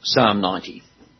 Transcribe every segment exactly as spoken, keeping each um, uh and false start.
Psalm ninety.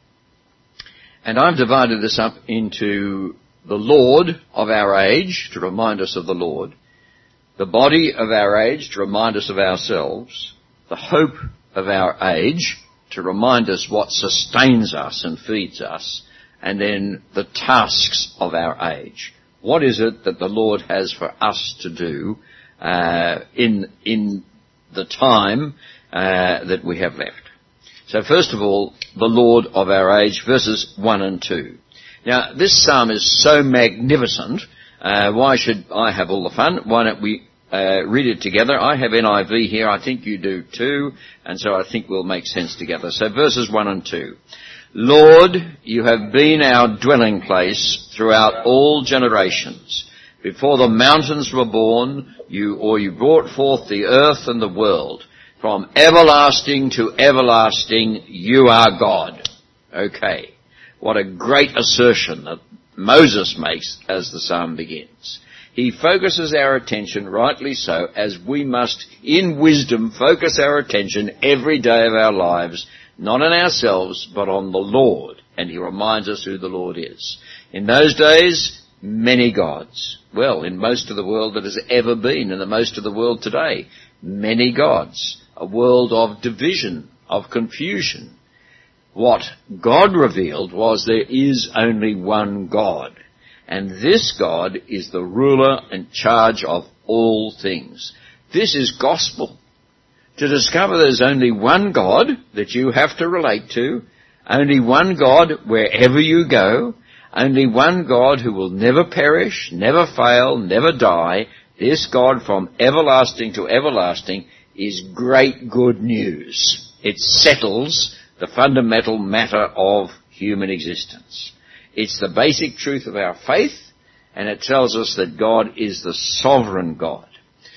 And I've divided this up into the Lord of our age, to remind us of the Lord, the body of our age, to remind us of ourselves, the hope of our age, to remind us what sustains us and feeds us, and then the tasks of our age. What is it that the Lord has for us to do uh, in in the time uh, that we have left? So first of all, the Lord of our age, verses one and two. Now, this psalm is so magnificent, uh, why should I have all the fun? Why don't we uh, read it together? I have N I V here, I think you do too, and so I think we'll make sense together. So verses one and two. Lord, you have been our dwelling place throughout all generations. Before the mountains were born, you or you brought forth the earth and the world. From everlasting to everlasting, you are God. Okay. What a great assertion that Moses makes as the psalm begins. He focuses our attention, rightly so, as we must, in wisdom, focus our attention every day of our lives, not on ourselves, but on the Lord. And he reminds us who the Lord is. In those days, many gods. Well, in most of the world that has ever been, in the most of the world today, many gods. A world of division, of confusion. What God revealed was there is only one God. And this God is the ruler and charge of all things. This is gospel. To discover there's only one God that you have to relate to, only one God wherever you go, only one God who will never perish, never fail, never die. This God from everlasting to everlasting is great good news. It settles the fundamental matter of human existence. It's the basic truth of our faith, and it tells us that God is the sovereign God.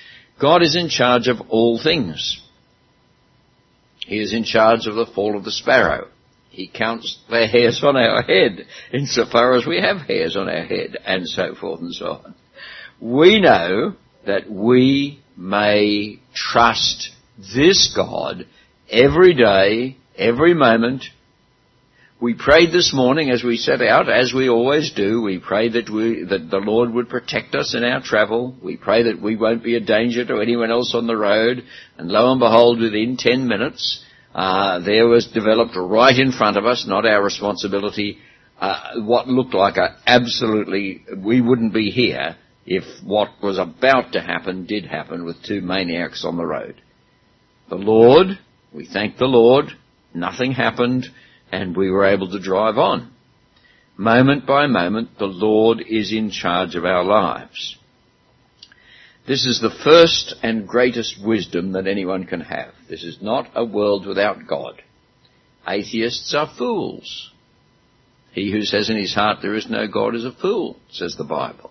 God is in charge of all things. He is in charge of the fall of the sparrow. He counts the hairs on our head, insofar as we have hairs on our head, and so forth and so on. We know that we may trust this God every day, every moment. We prayed this morning as we set out, as we always do. We pray that we, that the Lord would protect us in our travel. We pray that we won't be a danger to anyone else on the road. And lo and behold, within ten minutes, uh, there was developed right in front of us, not our responsibility, uh, what looked like a absolutely, we wouldn't be here if what was about to happen did happen with two maniacs on the road. The Lord, we thank the Lord, nothing happened, and we were able to drive on. Moment by moment, the Lord is in charge of our lives. This is the first and greatest wisdom that anyone can have. This is not a world without God. Atheists are fools. He who says in his heart there is no God is a fool, says the Bible.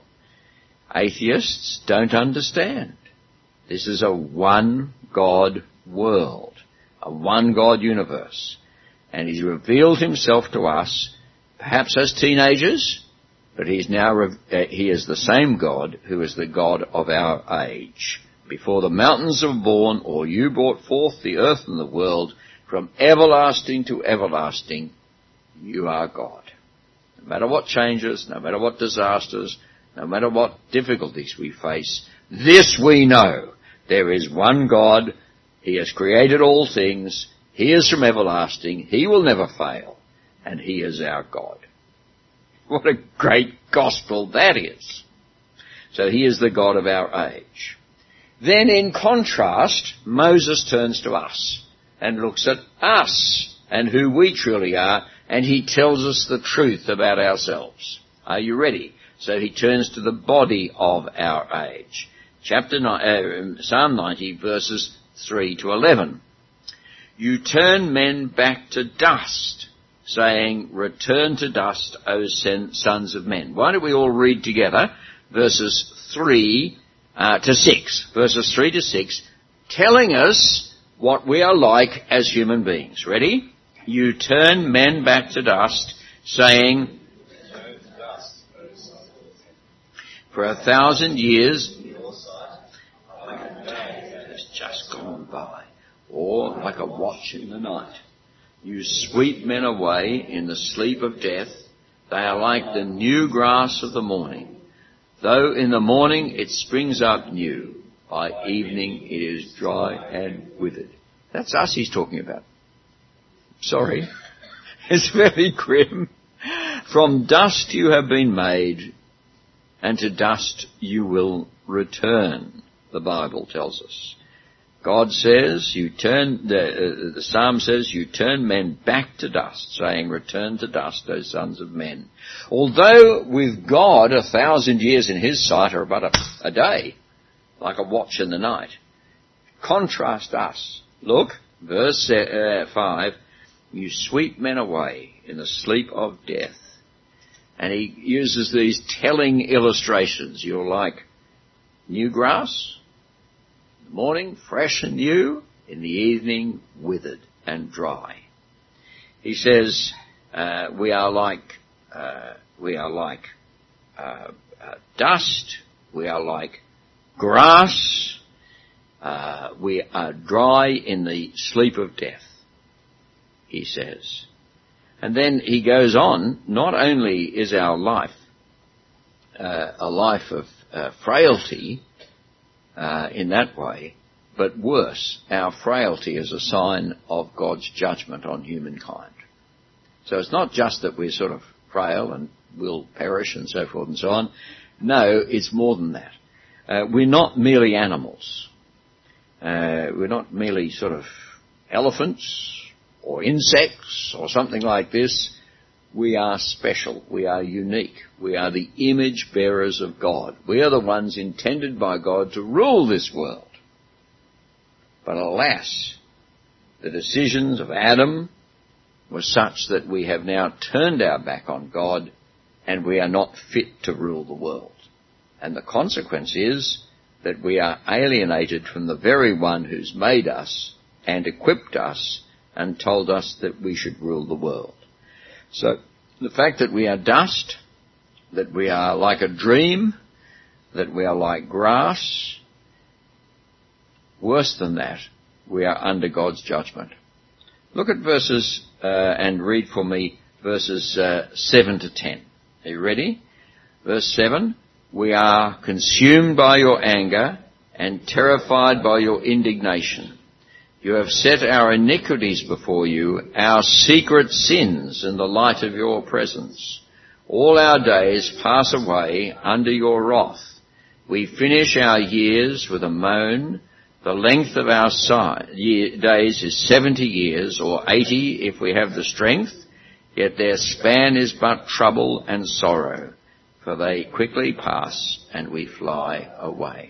Atheists don't understand. This is a one-God world, a one-God universe. And he's revealed himself to us, perhaps as teenagers, but he's now re- uh, he is the same God who is the God of our age. Before the mountains were born, or you brought forth the earth and the world, from everlasting to everlasting, you are God. No matter what changes, no matter what disasters, no matter what difficulties we face, this we know. There is one God. He has created all things. He is from everlasting. He will never fail. And he is our God. What a great gospel that is. So he is the God of our age. Then in contrast, Moses turns to us and looks at us and who we truly are, and he tells us the truth about ourselves. Are you ready? So he turns to the body of our age. Chapter nine, uh, Psalm ninety, verses three to eleven. You turn men back to dust, saying, return to dust, O sons of men. Why don't we all read together verses three uh, to six, verses three to six, telling us what we are like as human beings. Ready? You turn men back to dust, saying, for a thousand years, like a day that has just gone by, or like a watch in the night. You sweep men away in the sleep of death. They are like the new grass of the morning. Though in the morning it springs up new, by evening it is dry and withered. That's us he's talking about. Sorry. It's very grim. From dust you have been made, and to dust you will return, the Bible tells us. God says, you turn, the, uh, the Psalm says, you turn men back to dust, saying, return to dust, O sons of men. Although with God a thousand years in his sight are but a, a day, like a watch in the night. Contrast us. Look, verse uh, five, you sweep men away in the sleep of death. And he uses these telling illustrations. You're like new grass, in the morning fresh and new, in the evening withered and dry. He says uh, we are like uh, we are like uh, uh, dust. We are like grass. Uh, we are dry in the sleep of death, he says. And then he goes on, not only is our life uh, a life of uh, frailty uh, in that way, but worse, our frailty is a sign of God's judgment on humankind. So it's not just that we're sort of frail and will perish and so forth and so on. No, it's more than that. Uh, we're not merely animals. Uh, we're not merely sort of elephants or insects or something like this. We are special. We are unique. We are the image bearers of God. We are the ones intended by God to rule this world. But alas, the decisions of Adam were such that we have now turned our back on God and we are not fit to rule the world. And the consequence is that we are alienated from the very one who's made us and equipped us and told us that we should rule the world. So the fact that we are dust, that we are like a dream, that we are like grass, worse than that, we are under God's judgment. Look at verses uh, and read for me verses uh, seven to ten. Are you ready? Verse seven, we are consumed by your anger and terrified by your indignation. You have set our iniquities before you, our secret sins in the light of your presence. All our days pass away under your wrath. We finish our years with a moan. The length of our si- year, days is seventy years, or eighty if we have the strength, yet their span is but trouble and sorrow, for they quickly pass and we fly away.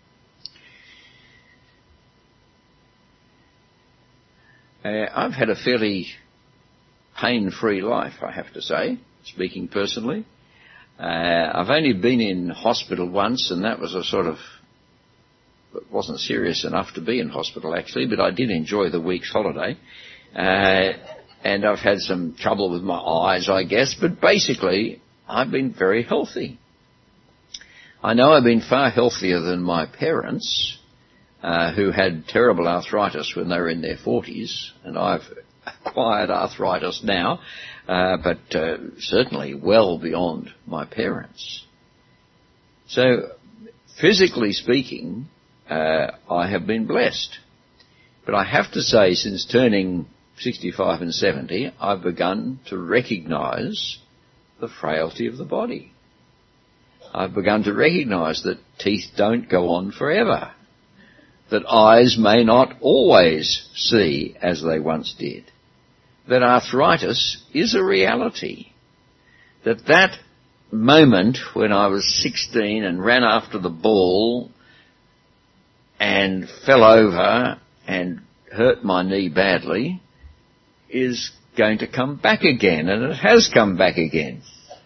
Uh, I've had a fairly pain-free life, I have to say, speaking personally. Uh, I've only been in hospital once, and that was a sort of, it wasn't serious enough to be in hospital actually, but I did enjoy the week's holiday. Uh, and I've had some trouble with my eyes, I guess, but basically I've been very healthy. I know I've been far healthier than my parents, Uh, who had terrible arthritis when they were in their forties, and I've acquired arthritis now, uh, but uh, certainly well beyond my parents. So, physically speaking, uh, I have been blessed. But I have to say, since turning sixty-five and seventy, I've begun to recognise the frailty of the body. I've begun to recognise that teeth don't go on forever, that eyes may not always see as they once did, that arthritis is a reality, that that moment when I was sixteen and ran after the ball and fell over and hurt my knee badly is going to come back again, and it has come back again.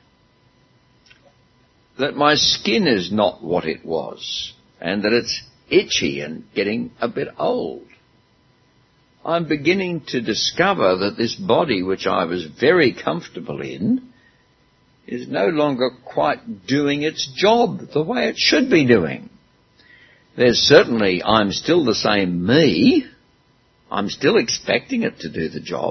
That my skin is not what it was, and that it's itchy and getting a bit old. I'm beginning to discover that this body, which I was very comfortable in, is no longer quite doing its job the way it should be doing. There's certainly, I'm still the same me. I'm still expecting it to do the job,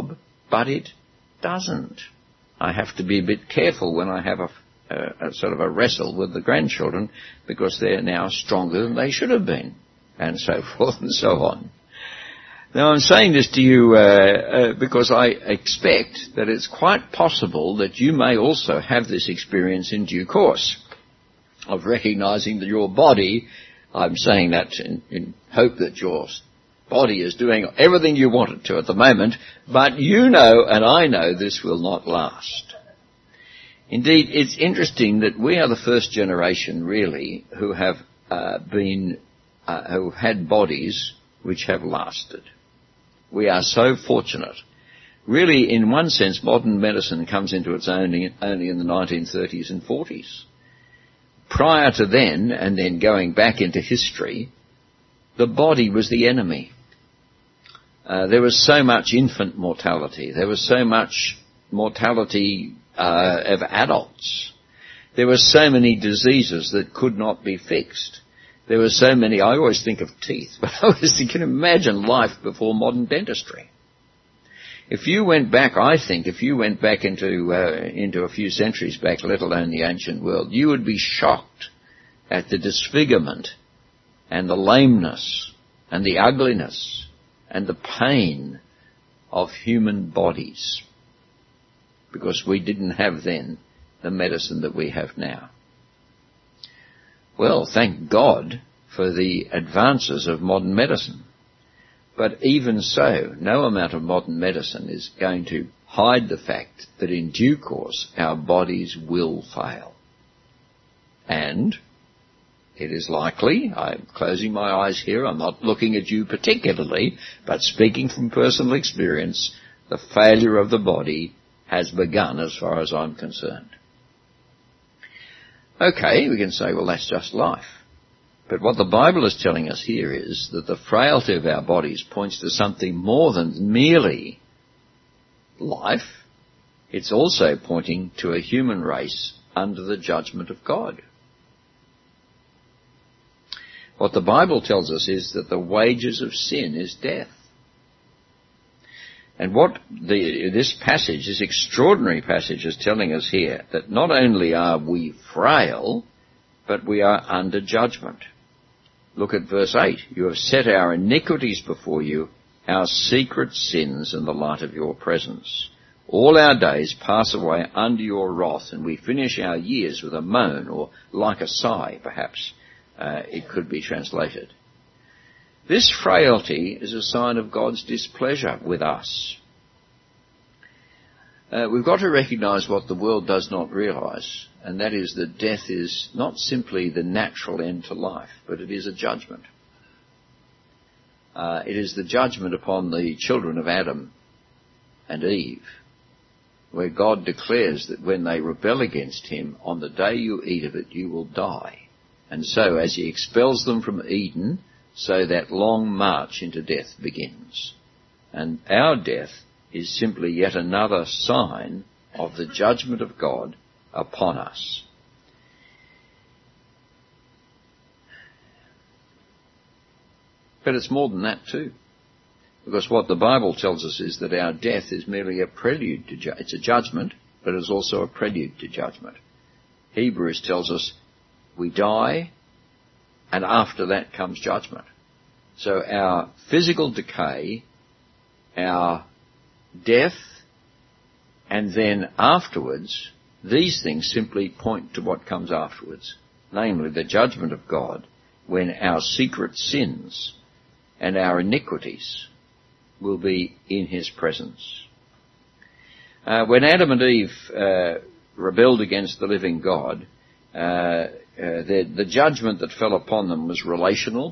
but it doesn't. I have to be a bit careful when I have a, a, a sort of a wrestle with the grandchildren, because they're now stronger than they should have been, and so forth and so on. Now, I'm saying this to you uh, uh, because I expect that it's quite possible that you may also have this experience in due course of recognizing that your body, I'm saying that in, in hope that your body is doing everything you want it to at the moment, but you know and I know this will not last. Indeed, it's interesting that we are the first generation, really, who have uh, been, uh, who had bodies which have lasted. We are so fortunate. Really, in one sense, modern medicine comes into its own only in the nineteen thirties and forties. Prior to then, and then going back into history, the body was the enemy. Uh, there was so much infant mortality. There was so much mortality uh, of adults. There were so many diseases that could not be fixed. There were so many, I always think of teeth, but I always think, you can imagine life before modern dentistry. If you went back, I think, if you went back into uh, into a few centuries back, let alone the ancient world, you would be shocked at the disfigurement and the lameness and the ugliness and the pain of human bodies, because we didn't have then the medicine that we have now. Well, thank God for the advances of modern medicine. But even so, no amount of modern medicine is going to hide the fact that in due course our bodies will fail. And it is likely, I'm closing my eyes here, I'm not looking at you particularly, but speaking from personal experience, the failure of the body has begun as far as I'm concerned. Okay, we can say, well, that's just life. But what the Bible is telling us here is that the frailty of our bodies points to something more than merely life. It's also pointing to a human race under the judgment of God. What the Bible tells us is that the wages of sin is death. And what the, this passage, this extraordinary passage is telling us here, that not only are we frail, but we are under judgment. Look at verse eight. You have set our iniquities before you, our secret sins in the light of your presence. All our days pass away under your wrath, and we finish our years with a moan, or like a sigh, perhaps uh, it could be translated. This frailty is a sign of God's displeasure with us. Uh, we've got to recognise what the world does not realise, and that is that death is not simply the natural end to life, but it is a judgment. Uh, it is the judgment upon the children of Adam and Eve, where God declares that when they rebel against him, on the day you eat of it, you will die. And so, as he expels them from Eden, so that long march into death begins. And our death is simply yet another sign of the judgment of God upon us. But it's more than that too. Because what the Bible tells us is that our death is merely a prelude to ju- it's a judgment, but it's also a prelude to judgment. Hebrews tells us we die, and after that comes judgment. So our physical decay, our death, and then afterwards, these things simply point to what comes afterwards, namely the judgment of God, when our secret sins and our iniquities will be in his presence. Uh, when Adam and Eve uh, rebelled against the living God, uh, uh, the, the judgment that fell upon them was relational.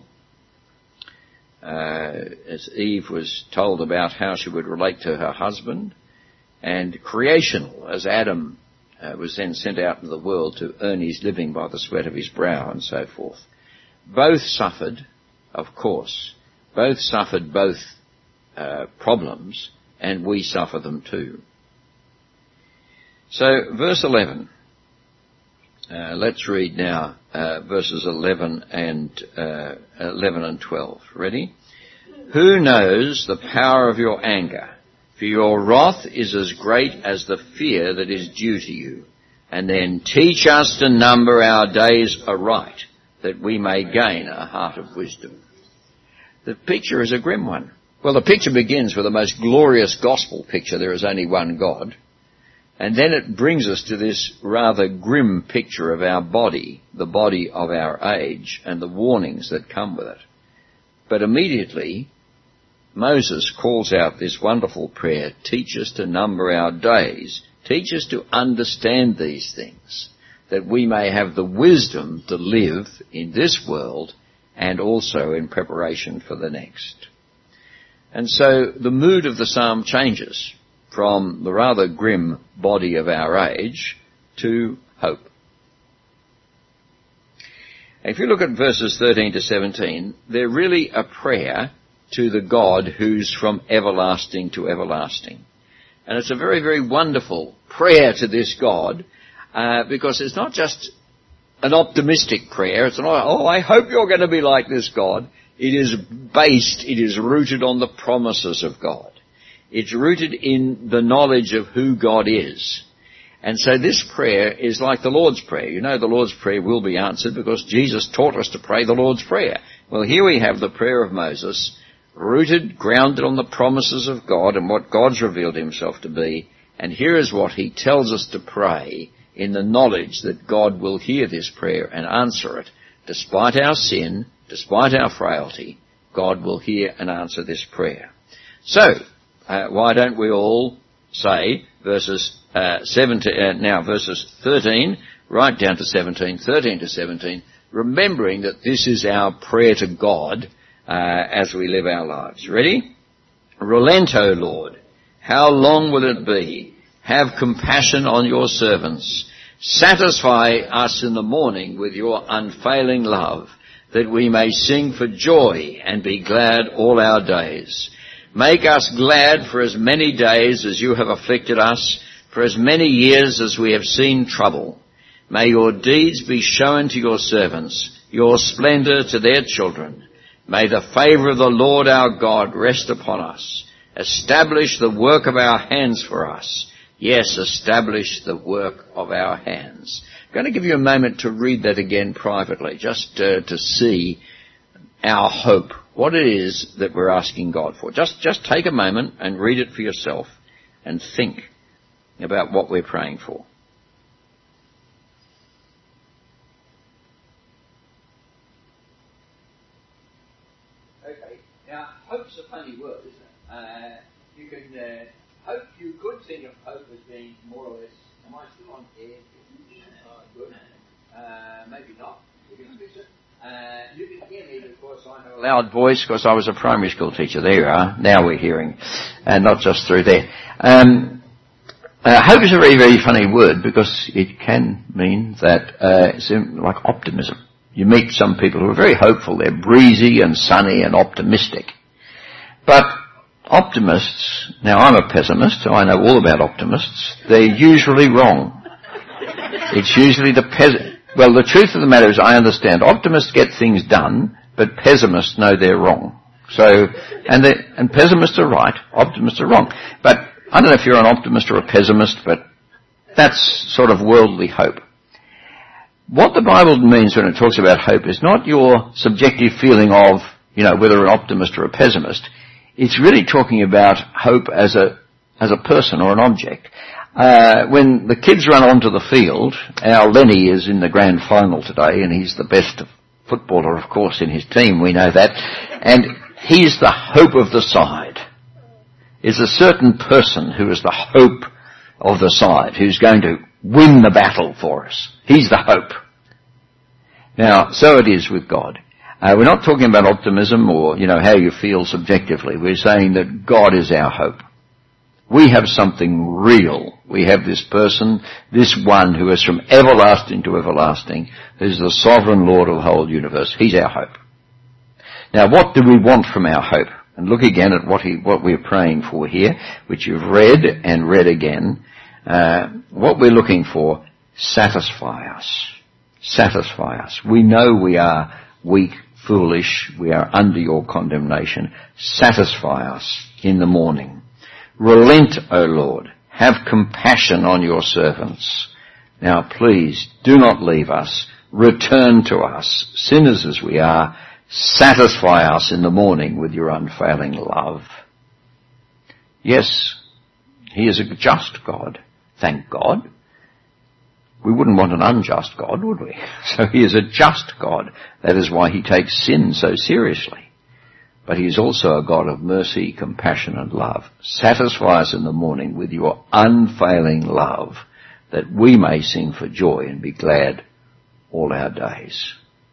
Uh, as Eve was told about how she would relate to her husband, and creational, as Adam uh, was then sent out into the world to earn his living by the sweat of his brow and so forth. Both suffered, of course. Both suffered both uh, problems, and we suffer them too. So, verse eleven. Uh, let's read now uh, verses eleven and uh, eleven and twelve. Ready? Who knows the power of your anger? For your wrath is as great as the fear that is due to you. And then teach us to number our days aright, that we may gain a heart of wisdom. The picture is a grim one. Well, the picture begins with the most glorious gospel picture, there is only one God. And then it brings us to this rather grim picture of our body, the body of our age, and the warnings that come with it. But immediately, Moses calls out this wonderful prayer, teach us to number our days, teach us to understand these things, that we may have the wisdom to live in this world and also in preparation for the next. And so the mood of the psalm changes from the rather grim body of our age to hope. If you look at verses thirteen to seventeen, they're really a prayer to the God who's from everlasting to everlasting. And it's a very, very wonderful prayer to this God, uh, because it's not just an optimistic prayer. It's not, oh, I hope you're going to be like this God. It is based, it is rooted on the promises of God. It's rooted in the knowledge of who God is. And so this prayer is like the Lord's Prayer. You know the Lord's Prayer will be answered because Jesus taught us to pray the Lord's Prayer. Well, here we have the prayer of Moses, rooted, grounded on the promises of God and what God's revealed himself to be. And here is what he tells us to pray in the knowledge that God will hear this prayer and answer it. Despite our sin, despite our frailty, God will hear and answer this prayer. So, uh, why don't we all say verses uh, seventeen, uh, now verses thirteen, right down to seventeen, thirteen to seventeen, remembering that this is our prayer to God uh, as we live our lives. Ready? Relent, O Lord. How long will it be? Have compassion on your servants. Satisfy us in the morning with your unfailing love, that we may sing for joy and be glad all our days. Make us glad for as many days as you have afflicted us, for as many years as we have seen trouble. May your deeds be shown to your servants, your splendour to their children. May the favour of the Lord our God rest upon us. Establish the work of our hands for us. Yes, establish the work of our hands. I'm going to give you a moment to read that again privately, just uh, to see our hope, what it is that we're asking God for. Just, just take a moment and read it for yourself and think about what we're praying for. Okay, now hope's a funny word, isn't it? Uh, you can uh, hope. You could think of hope as being more or less. Am I still on air? Oh, good. Uh, maybe not. You can fix it. Uh, you can hear me because I have a loud voice because I was a primary school teacher. There you are. Now we're hearing, and not just through there. Um, uh, hope is a very, very funny word because it can mean that uh, it's like optimism. You meet some people who are very hopeful. They're breezy and sunny and optimistic. But optimists, now I'm a pessimist, so I know all about optimists. They're usually wrong. It's usually the pes- Well, the truth of the matter is I understand optimists get things done, but pessimists know they're wrong. So, and they, and pessimists are right, optimists are wrong. But I don't know if you're an optimist or a pessimist, but that's sort of worldly hope. What the Bible means when it talks about hope is not your subjective feeling of, you know, whether an optimist or a pessimist. It's really talking about hope as a, as a person or an object. Uh, when the kids run onto the field, our Lenny is in the grand final today, and he's the best footballer, of course, in his team, we know that, and he's the hope of the side. There's a certain person who is the hope of the side, who's going to win the battle for us. He's the hope. Now, so it is with God. Uh, we're not talking about optimism or, you know, how you feel subjectively. We're saying that God is our hope. We have something real. We have this person, this one who is from everlasting to everlasting, who's the sovereign Lord of the whole universe. He's our hope. Now, what do we want from our hope? And look again at what he, what we're praying for here, which you've read and read again. Uh, what we're looking for, satisfy us. Satisfy us. We know we are weak, foolish. We are under your condemnation. Satisfy us in the morning Relent, O Lord. Have compassion on your servants. Now please, do not leave us. Return to us, sinners as we are. Satisfy us in the morning with your unfailing love. Yes, he is a just God. Thank God. We wouldn't want an unjust God, would we? So he is a just God. That is why he takes sin so seriously. But he is also a God of mercy, compassion and love. Satisfy us in the morning with your unfailing love, that we may sing for joy and be glad all our days.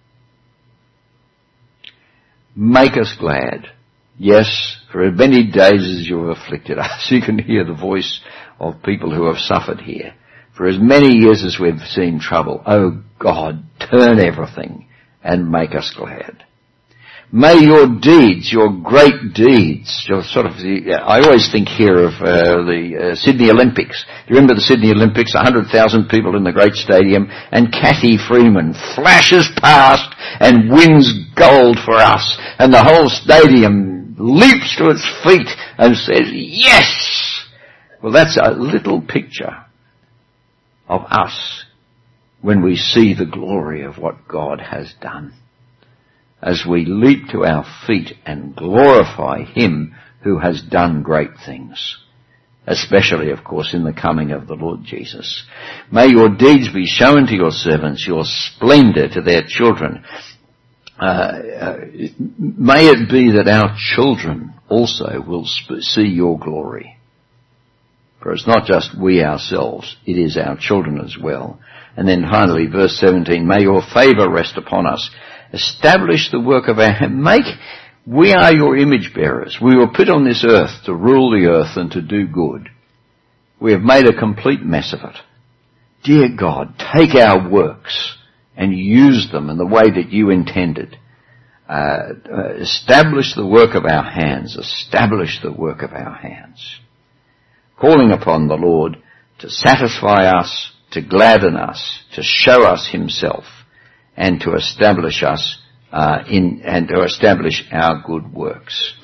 Make us glad. Yes, for as many days as you have afflicted us. You can hear the voice of people who have suffered here. For as many years as we've seen trouble, oh God, turn everything and make us glad. May your deeds, your great deeds, your sort of the, I always think here of uh, the uh, Sydney Olympics. You remember the Sydney Olympics, one hundred thousand people in the great stadium, and Cathy Freeman flashes past and wins gold for us, and the whole stadium leaps to its feet and says, yes! Well, that's a little picture of us when we see the glory of what God has done, as we leap to our feet and glorify him who has done great things, especially, of course, in the coming of the Lord Jesus. May your deeds be shown to your servants, your splendor to their children. Uh, uh, may it be that our children also will sp- see your glory. For it's not just we ourselves, it is our children as well. And then finally, verse seventeen, may your favour rest upon us. Establish the work of our hand. Make, we are your image bearers. We were put on this earth to rule the earth and to do good. We have made a complete mess of it. Dear God, take our works and use them in the way that you intended. Uh, uh, establish the work of our hands. Establish the work of our hands. Calling upon the Lord to satisfy us, to gladden us, to show us himself, and to establish us uh, in and to establish our good works.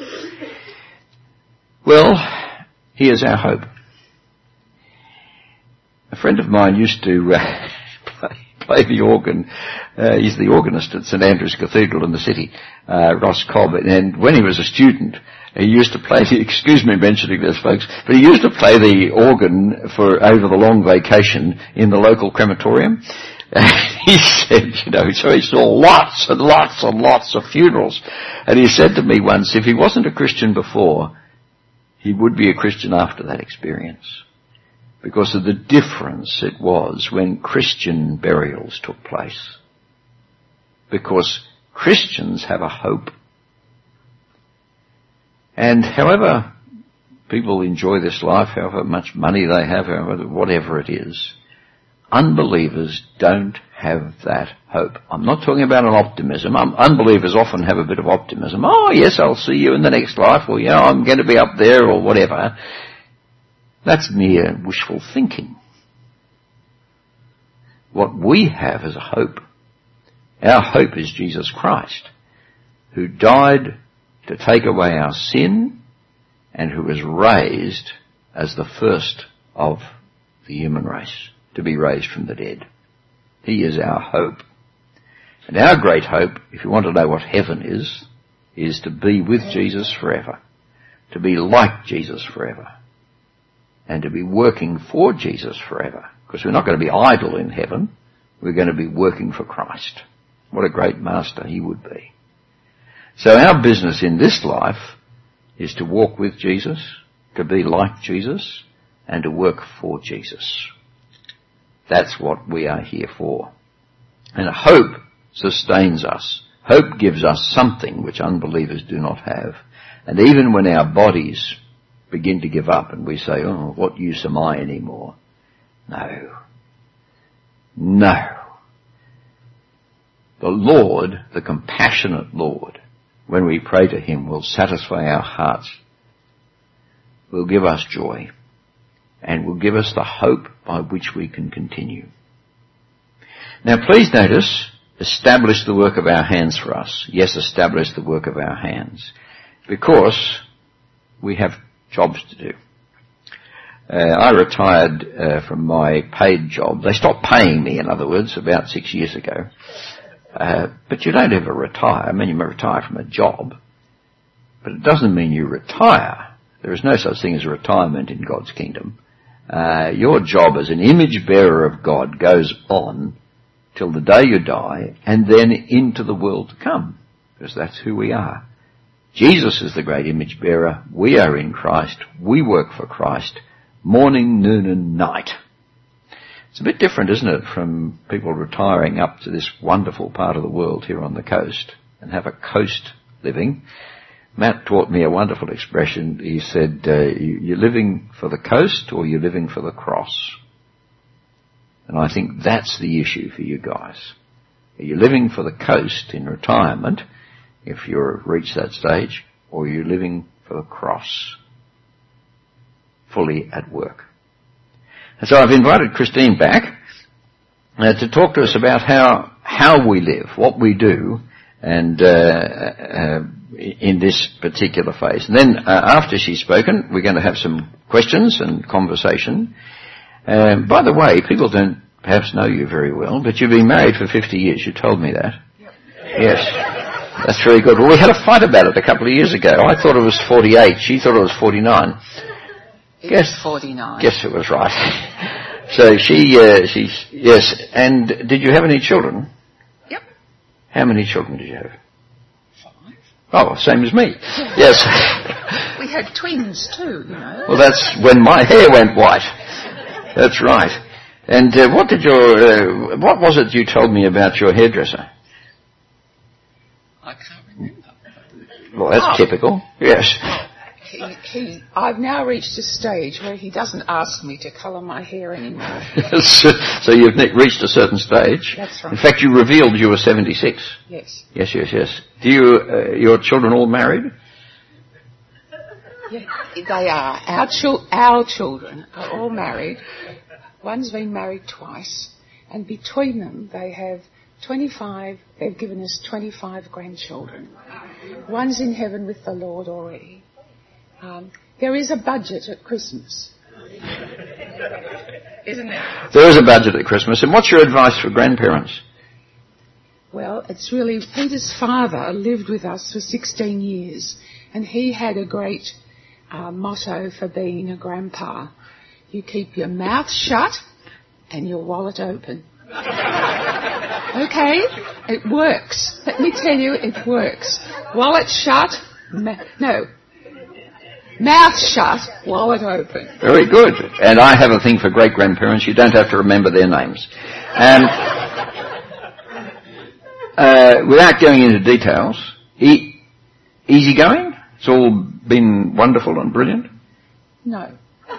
Well, here's our hope. A friend of mine used to uh, play, play the organ. Uh, he's the organist at St Andrew's Cathedral in the city, uh, Ross Cobb. And when he was a student, he used to play the, excuse me mentioning this, folks, but he used to play the organ for over the long vacation in the local crematorium. He said, you know, so he saw lots and lots and lots of funerals. And he said to me once, if he wasn't a Christian before, he would be a Christian after that experience, because of the difference it was when Christian burials took place. Because Christians have a hope. And however people enjoy this life, however much money they have, however, whatever it is, unbelievers don't have that hope. I'm not talking about an optimism. Um, unbelievers often have a bit of optimism. Oh, yes, I'll see you in the next life, or, you know, I'm going to be up there, or whatever. That's mere wishful thinking. What we have is a hope. Our hope is Jesus Christ, who died to take away our sin and who was raised as the first of the human race to be raised from the dead. He is our hope. And our great hope, if you want to know what heaven is, is to be with Jesus forever, to be like Jesus forever, and to be working for Jesus forever. Because we're not going to be idle in heaven. We're going to be working for Christ. What a great master he would be. So our business in this life is to walk with Jesus, to be like Jesus, and to work for Jesus. That's what we are here for. And hope sustains us. Hope gives us something which unbelievers do not have. And even when our bodies begin to give up and we say, oh, what use am I anymore? No. No. The Lord, the compassionate Lord, when we pray to him, will satisfy our hearts, will give us joy, and will give us the hope by which we can continue. Now please notice, establish the work of our hands for us. Yes, establish the work of our hands. Because we have jobs to do. Uh, I retired uh, from my paid job. They stopped paying me, in other words, about six years ago. Uh, but you don't ever retire. I mean, you may retire from a job, but it doesn't mean you retire. There is no such thing as a retirement in God's kingdom. Uh, your job as an image bearer of God goes on till the day you die and then into the world to come, because that's who we are. Jesus is the great image bearer. We are in Christ. We work for Christ morning, noon and night. It's a bit different, isn't it, from people retiring up to this wonderful part of the world here on the coast and have a coast living. Matt taught me a wonderful expression. He said, uh, you, you're living for the coast or you're living for the cross. And I think that's the issue for you guys. Are you living for the coast in retirement, if you've reached that stage, or are you living for the cross, fully at work? And so I've invited Christine back uh, to talk to us about how how we live, what we do, and uh, uh, in this particular phase. And then uh, after she's spoken, we're going to have some questions and conversation. Um, by the way, people don't perhaps know you very well, but you've been married for fifty years. You told me that. Yep. Yes. That's very good. Well, we had a fight about it a couple of years ago. I thought it was forty-eight. She thought it was forty-nine. It guess, was forty-nine. Guess it was right. So she, uh, she's, yes. And did you have any children? Yep. How many children did you have? Five. Oh, same as me. Yes. We had twins too, you know. Well, that's when my hair went white. That's right. And uh, what did your, uh, what was it you told me about your hairdresser? I can't remember. Well, that's oh. typical. Yes. He, he, I've now reached a stage where he doesn't ask me to colour my hair anymore. so, so you've reached a certain stage. That's right. In fact, you revealed you were seventy-six. Yes. Yes, yes, yes. Do you, uh, your children all married? Yeah, they are. Our, chil- our children are all married. One's been married twice, and between them they have twenty-five, they've given us twenty-five grandchildren. One's in heaven with the Lord already. Um, there is a budget at Christmas. Isn't there? There is a budget at Christmas. And what's your advice for grandparents? Well, it's really, Peter's father lived with us for sixteen years, and he had a great uh, motto for being a grandpa. You keep your mouth shut and your wallet open. Okay? It works. Let me tell you, it works. Wallet shut, ma- no. Mouth shut, wallet open. Very good. And I have a thing for great-grandparents. You don't have to remember their names. Um, uh, without going into details, e- easy going? It's all been wonderful and brilliant? No.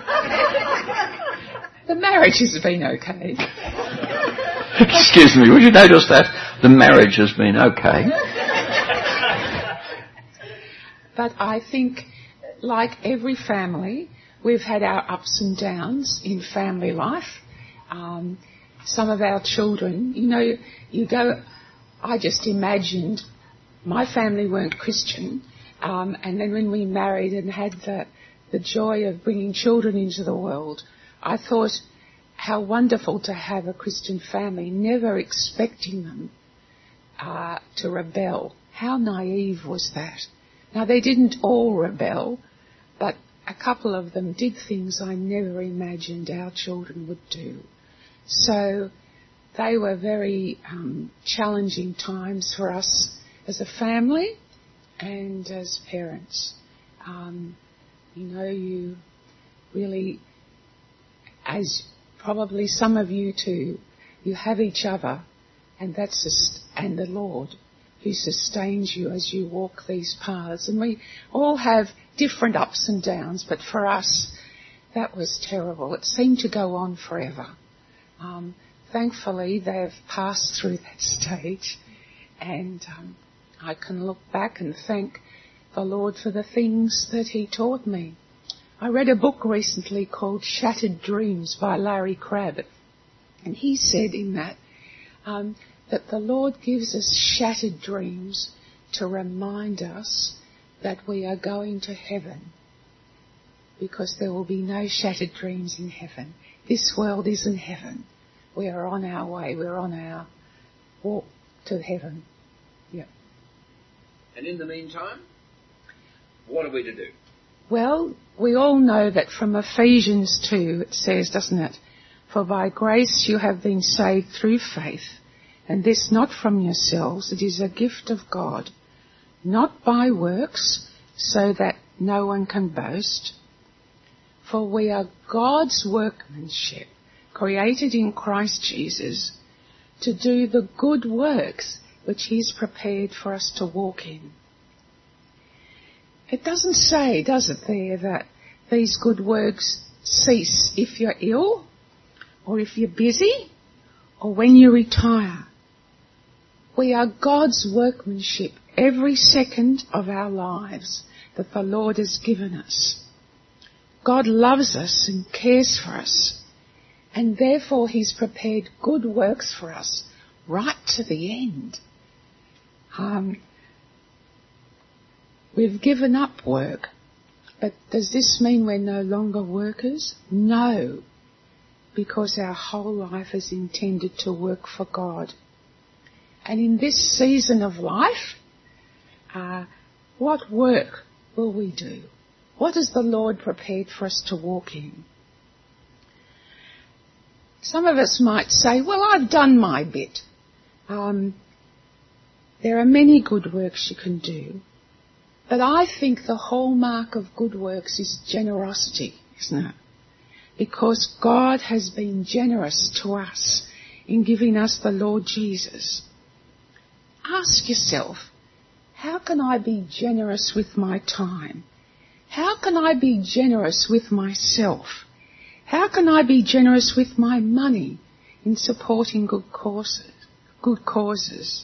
The marriage has been okay. Excuse me, would you notice that? The marriage has been okay. But I think, like every family, we've had our ups and downs in family life. Um, some of our children, you know, you go, I just imagined my family weren't Christian, um, and then when we married and had the, the joy of bringing children into the world, I thought how wonderful to have a Christian family, never expecting them uh, to rebel. How naive was that? Now, they didn't all rebel, but a couple of them did things I never imagined our children would do. So they were very um, challenging times for us as a family and as parents. Um, you know, you really, as probably some of you too, you have each other, and that's a, and the Lord who sustains you as you walk these paths. And we all have different ups and downs, but for us, that was terrible. It seemed to go on forever. Um, thankfully, they've passed through that stage, and um, I can look back and thank the Lord for the things that He taught me. I read a book recently called Shattered Dreams by Larry Crabb, and he said in that um, that the Lord gives us shattered dreams to remind us that we are going to heaven. because there will be no shattered dreams in heaven. This world isn't heaven. We are on our way. We're on our walk to heaven. Yeah. And in the meantime, what are we to do? Well, we all know that from Ephesians two it says, doesn't it? For by grace you have been saved through faith, and this not from yourselves, it is a gift of God, not by works, so that no one can boast. For we are God's workmanship, created in Christ Jesus, to do the good works which He's prepared for us to walk in. It doesn't say, does it there, that these good works cease if you're ill, or if you're busy, or when you retire. We are God's workmanship every second of our lives that the Lord has given us. God loves us and cares for us, and therefore He's prepared good works for us right to the end. Um, we've given up work, but does this mean we're no longer workers? No, because our whole life is intended to work for God. And in this season of life, uh, what work will we do? What has the Lord prepared for us to walk in? Some of us might say, well, I've done my bit. Um, there are many good works you can do. But I think the hallmark of good works is generosity, isn't it? Because God has been generous to us in giving us the Lord Jesus. Ask yourself, how can I be generous with my time? How can I be generous with myself? How can I be generous with my money in supporting good causes? Good causes?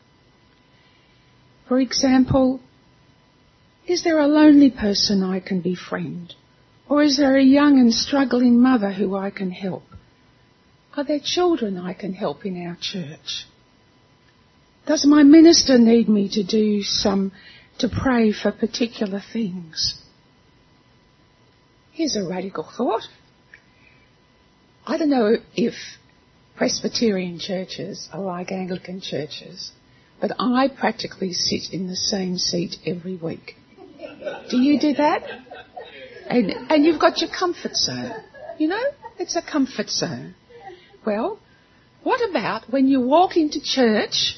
For example, is there a lonely person I can befriend? Or is there a young and struggling mother who I can help? Are there children I can help in our church? Does my minister need me to do some, to pray for particular things? Here's a radical thought. I don't know if Presbyterian churches are like Anglican churches, but I practically sit in the same seat every week. Do you do that? And, and you've got your comfort zone. You know, it's a comfort zone. Well, what about when you walk into church,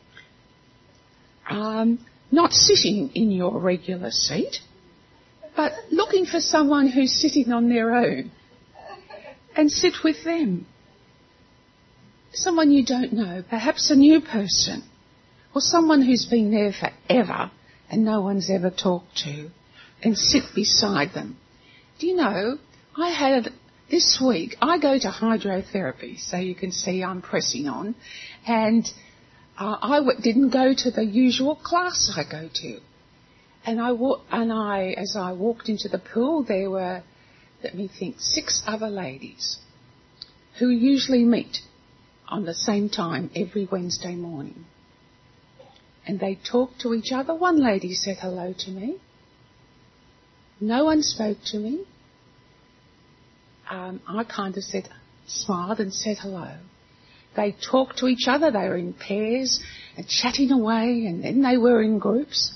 um, not sitting in your regular seat, but looking for someone who's sitting on their own and sit with them? Someone you don't know, perhaps a new person, or someone who's been there forever and no one's ever talked to, and sit beside them. Do you know, I had, this week, I go to hydrotherapy, so you can see I'm pressing on, and uh, I w- didn't go to the usual class I go to. And I, wa- and I, as I walked into the pool, there were, let me think, six other ladies who usually meet on the same time every Wednesday morning. And they talked to each other. One lady said hello to me. No one spoke to me. Um, I kind of said, smiled and said hello. They talked to each other. They were in pairs and chatting away, and then they were in groups.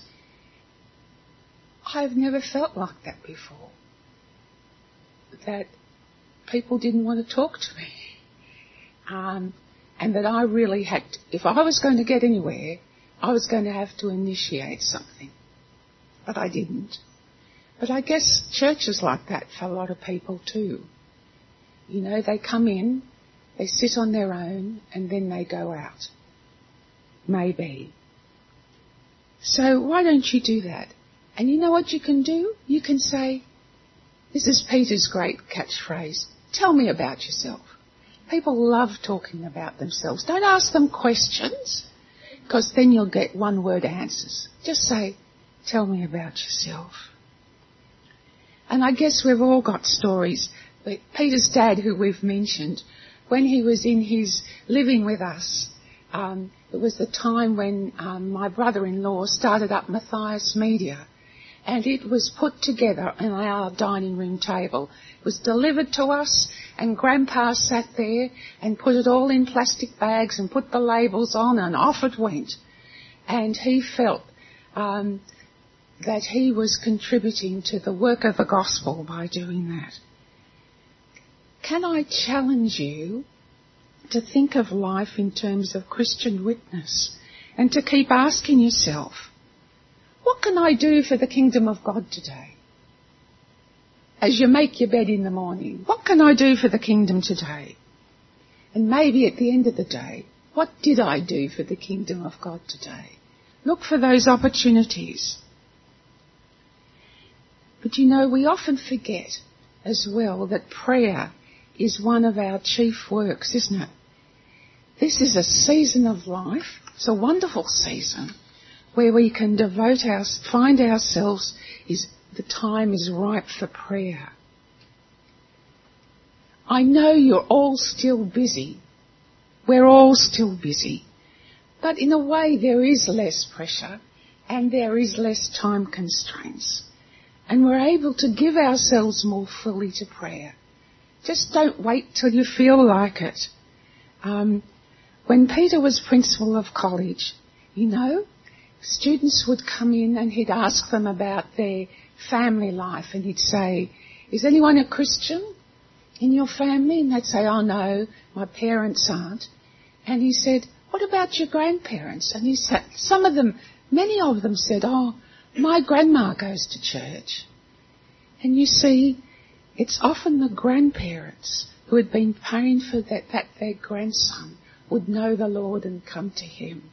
I've never felt like that before. That people didn't want to talk to me. Um, and that I really had to, if I was going to get anywhere, I was going to have to initiate something. But I didn't. But I guess church is like that for a lot of people too. You know, they come in, they sit on their own, and then they go out. Maybe. So why don't you do that? And you know what you can do? You can say, this is Peter's great catchphrase, tell me about yourself. People love talking about themselves. Don't ask them questions, because then you'll get one-word answers. Just say, tell me about yourself. And I guess we've all got stories. But Peter's dad, who we've mentioned, when he was in his living with us, um, it was the time when um, my brother-in-law started up Matthias Media. and it was put together on our dining room table. It was delivered to us, and Grandpa sat there and put it all in plastic bags and put the labels on, and off it went. And he felt um, that he was contributing to the work of the gospel by doing that. Can I challenge you to think of life in terms of Christian witness and to keep asking yourself, what can I do for the kingdom of God today? As you make your bed in the morning, what can I do for the kingdom today? And maybe at the end of the day, what did I do for the kingdom of God today? Look for those opportunities. But you know, we often forget as well that prayer is one of our chief works, isn't it? This is a season of life. It's a wonderful season where we can devote our, find ourselves, is the time is ripe for prayer. I know you're all still busy. We're all still busy. But in a way there is less pressure and there is less time constraints. And we're able to give ourselves more fully to prayer. Just don't wait till you feel like it. Um, when Peter was principal of college, you know, students would come in and he'd ask them about their family life, and he'd say, is anyone a Christian in your family? And they'd say, oh no, my parents aren't. And he said, what about your grandparents? And he said, some of them, many of them said, oh, my grandma goes to church. And you see, it's often the grandparents who had been praying for that, that their grandson would know the Lord and come to him.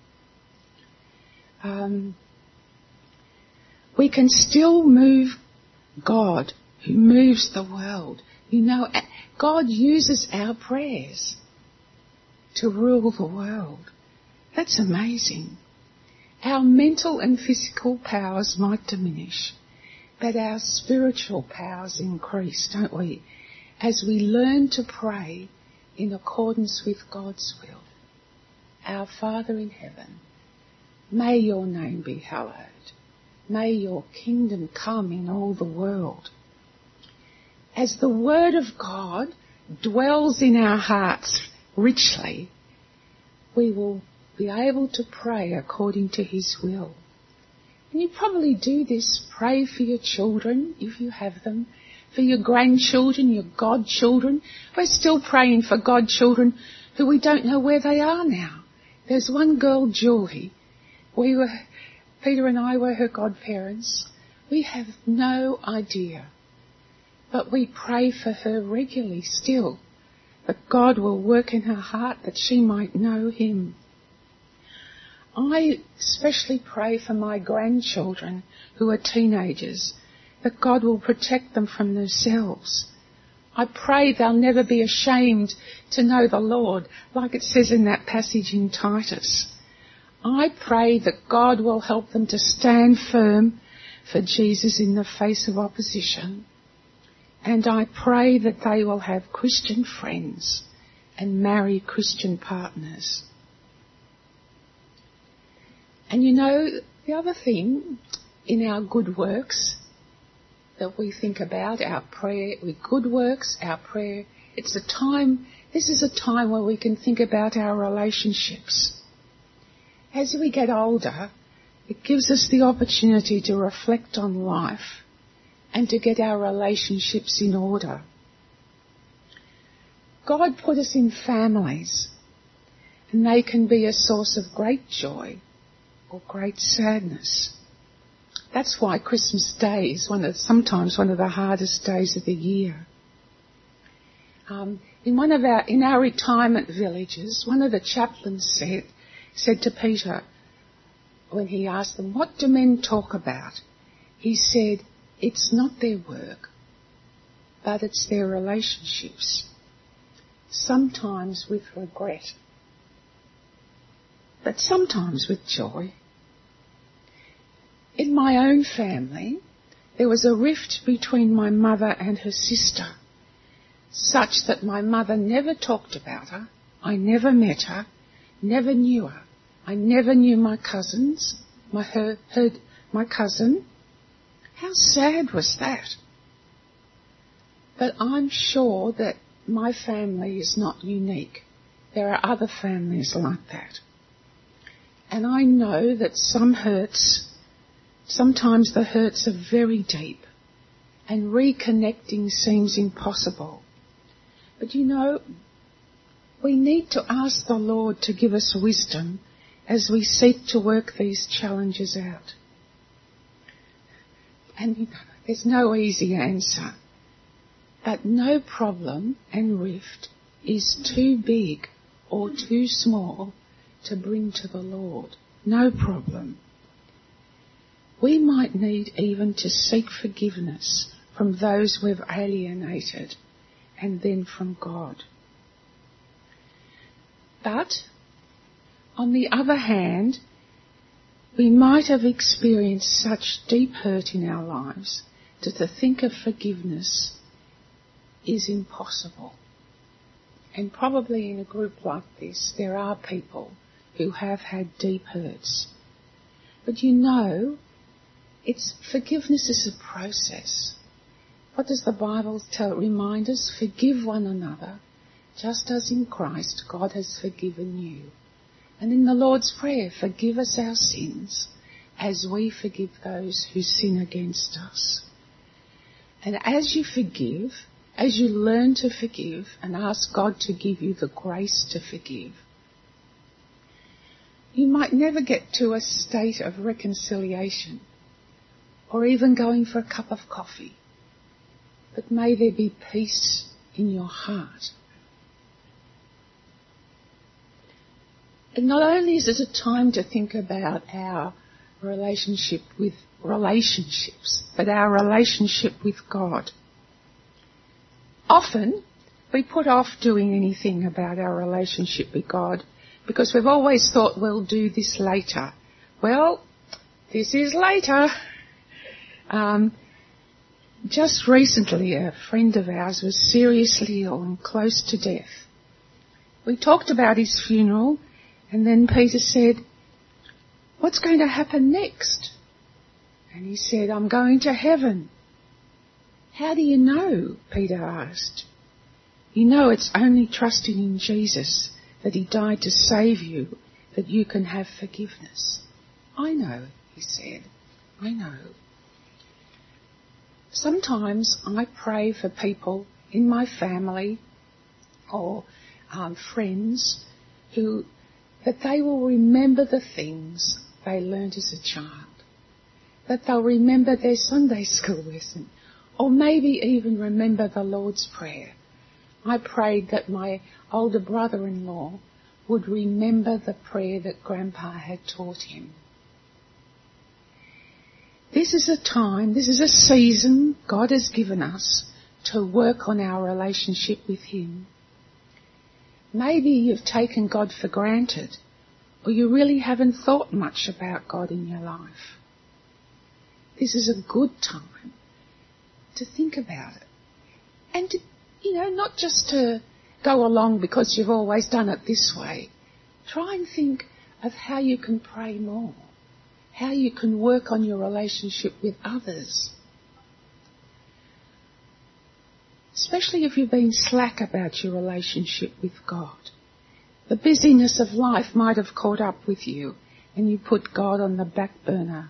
Um, we can still move God, who moves the world. You know, God uses our prayers to rule the world. That's amazing. Our mental and physical powers might diminish, but our spiritual powers increase, don't we? As we learn to pray in accordance with God's will. Our Father in heaven, may your name be hallowed. May your kingdom come in all the world. As the word of God dwells in our hearts richly, we will be able to pray according to his will. And you probably do this. Pray for your children, if you have them, for your grandchildren, your godchildren. We're still praying for godchildren who we don't know where they are now. There's one girl, Julie. We were, Peter and I were her godparents. We have no idea. But we pray for her regularly still, that God will work in her heart that she might know him. I especially pray for my grandchildren who are teenagers, that God will protect them from themselves. I pray they'll never be ashamed to know the Lord, like it says in that passage in Titus. I pray that God will help them to stand firm for Jesus in the face of opposition. And I pray that they will have Christian friends and marry Christian partners. And you know, the other thing in our good works that we think about, our prayer, with good works, our prayer, it's a time, this is a time where we can think about our relationships. As we get older, it gives us the opportunity to reflect on life and to get our relationships in order. God put us in families, and they can be a source of great joy or great sadness. That's why Christmas Day is one of, sometimes one of the hardest days of the year. Um, in one of our, in our retirement villages, one of the chaplains said, said to Peter, when he asked them, what do men talk about? He said, it's not their work, but it's their relationships. Sometimes with regret, but sometimes with joy. In my own family, there was a rift between my mother and her sister, such that my mother never talked about her, I never met her, never knew her. I never knew my cousins, my, her, her, my cousin. How sad was that? But I'm sure that my family is not unique. There are other families like that. And I know that some hurts, sometimes the hurts are very deep and reconnecting seems impossible. But you know, we need to ask the Lord to give us wisdom as we seek to work these challenges out. And you know, there's no easy answer. But no problem and rift is too big or too small to bring to the Lord. No problem. We might need even to seek forgiveness from those we've alienated and then from God. But, on the other hand, we might have experienced such deep hurt in our lives that to think of forgiveness is impossible. And probably in a group like this, there are people who have had deep hurts. But you know, it's forgiveness is a process. What does the Bible tell? Remind us, forgive one another, just as in Christ God has forgiven you. And in the Lord's Prayer, forgive us our sins as we forgive those who sin against us. And as you forgive, as you learn to forgive and ask God to give you the grace to forgive, you might never get to a state of reconciliation or even going for a cup of coffee, but may there be peace in your heart. And not only is it a time to think about our relationship with relationships, but our relationship with God. Often, we put off doing anything about our relationship with God because we've always thought we'll do this later. Well, this is later. Um, just recently, a friend of ours was seriously ill and close to death. We talked about his funeral, and then Peter said, "What's going to happen next?" And he said, "I'm going to heaven." "How do you know?" Peter asked. "You know it's only trusting in Jesus, that he died to save you, that you can have forgiveness." "I know," he said. "I know." Sometimes I pray for people in my family or um, friends who, that they will remember the things they learnt as a child, that they'll remember their Sunday school lesson, or maybe even remember the Lord's Prayer. I prayed that my older brother-in-law would remember the prayer that Grandpa had taught him. This is a time, this is a season God has given us to work on our relationship with him. Maybe you've taken God for granted, or you really haven't thought much about God in your life. This is a good time to think about it. And to, you know, not just to go along because you've always done it this way. Try and think of how you can pray more, how you can work on your relationship with others. Especially if you've been slack about your relationship with God. The busyness of life might have caught up with you and you put God on the back burner.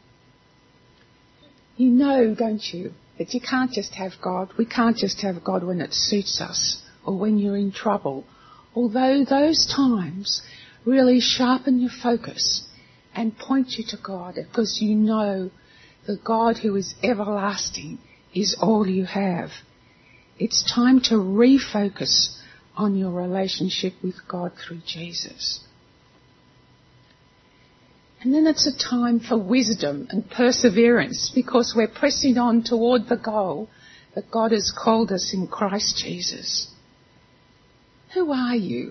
You know, don't you, that you can't just have God. We can't just have God when it suits us or when you're in trouble. Although those times really sharpen your focus and point you to God, because you know the God who is everlasting is all you have. It's time to refocus on your relationship with God through Jesus. And then it's a time for wisdom and perseverance, because we're pressing on toward the goal that God has called us in Christ Jesus. Who are you?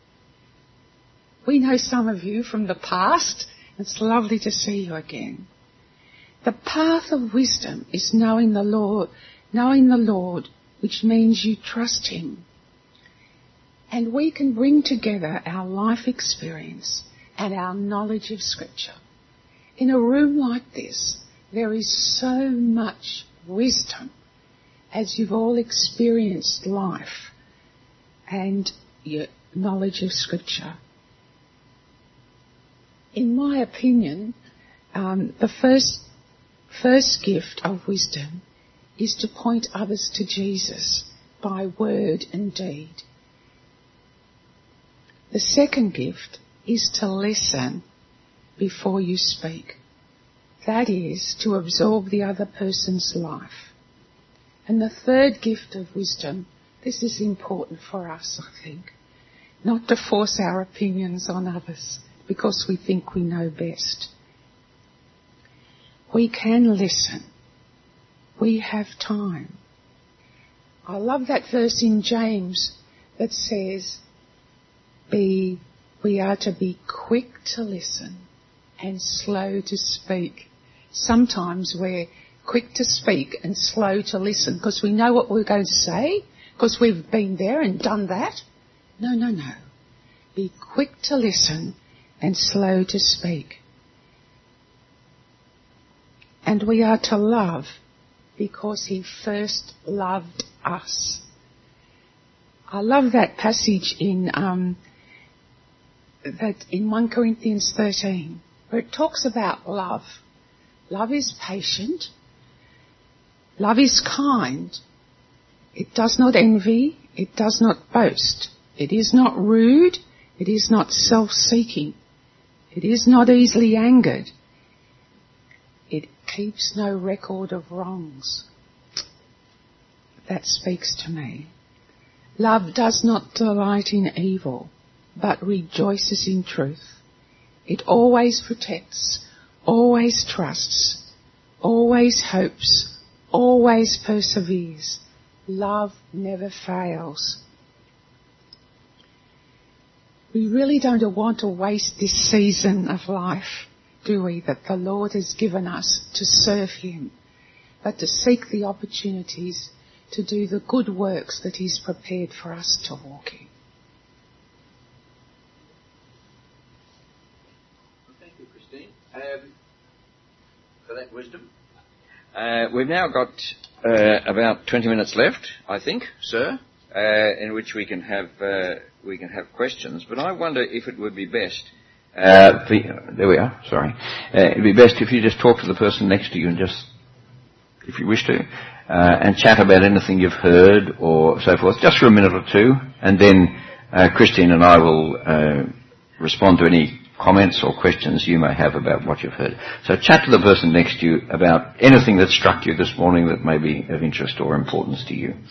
We know some of you from the past. It's lovely to see you again. The path of wisdom is knowing the Lord, knowing the Lord, which means you trust him. And we can bring together our life experience and our knowledge of Scripture in a room like this there is so much wisdom as you've all experienced life and your knowledge of Scripture. In my opinion, um, the first first gift of wisdom is to point others to Jesus by word and deed. The second gift is to listen before you speak. That is, to absorb the other person's life. And the third gift of wisdom, this is important for us, I think, not to force our opinions on others because we think we know best. We can listen. We have time. I love that verse in James that says, "Be, we are to be quick to listen and slow to speak." Sometimes we're quick to speak and slow to listen because we know what we're going to say, because we've been there and done that. No, no, no. Be quick to listen and slow to speak. And we are to love because he first loved us. I love that passage in um, that in First Corinthians thirteen, where it talks about love. Love is patient. Love is kind. It does not envy. It does not boast. It is not rude. It is not self-seeking. It is not easily angered. It keeps no record of wrongs. That speaks to me. Love does not delight in evil, but rejoices in truth. It always protects, always trusts, always hopes, always perseveres. Love never fails. We really don't want to waste this season of life, do we, that the Lord has given us to serve him, but to seek the opportunities to do the good works that he's prepared for us to walk in. Thank you, Christine, um, for that wisdom. Uh, we've now got uh, about twenty minutes left, I think, sir, uh, in which we can have uh, we can have questions. But I wonder if it would be best. Uh, for, there we are. Sorry. Uh, it'd be best if you just talk to the person next to you and just, if you wish to, uh, and chat about anything you've heard or so forth, just for a minute or two, and then uh, Christine and I will uh, respond to any comments or questions you may have about what you've heard. So chat to the person next to you about anything that struck you this morning that may be of interest or importance to you.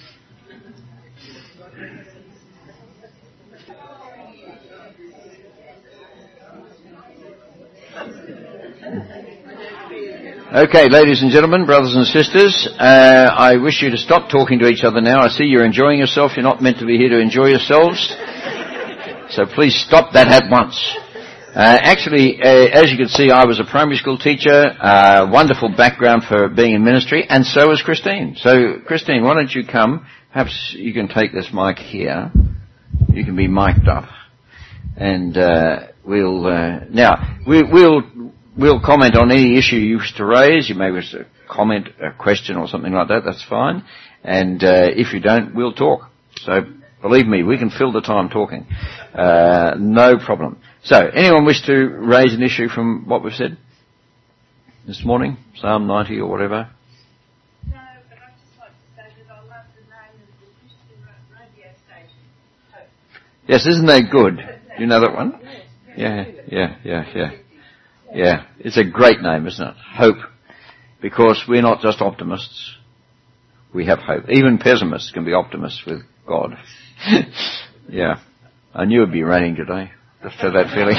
Okay, ladies and gentlemen, brothers and sisters, uh, I wish you to stop talking to each other now. I see you're enjoying yourself. You're not meant to be here to enjoy yourselves. So please stop that at once. Uh, actually, uh, as you can see, I was a primary school teacher, uh, wonderful background for being in ministry, and so was Christine. So, Christine, why don't you come? Perhaps you can take this mic here. You can be mic'd up. And uh, we'll, uh, now, we, we'll... We'll comment on any issue you wish to raise. You may wish to comment, a question or something like that. That's fine. And uh, if you don't, we'll talk. So believe me, we can fill the time talking. Uh, no problem. So anyone wish to raise an issue from what we've said this morning? Psalm ninety or whatever? No, but I'd just like to say that I love the name of the Christian radio station, Hope. Yes, isn't that good? You know that one? Yeah, yeah, yeah, yeah. Yeah, it's a great name, isn't it? Hope. Because we're not just optimists. We have hope. Even pessimists can be optimists with God. Yeah. I knew it'd be raining today. Just had that feeling.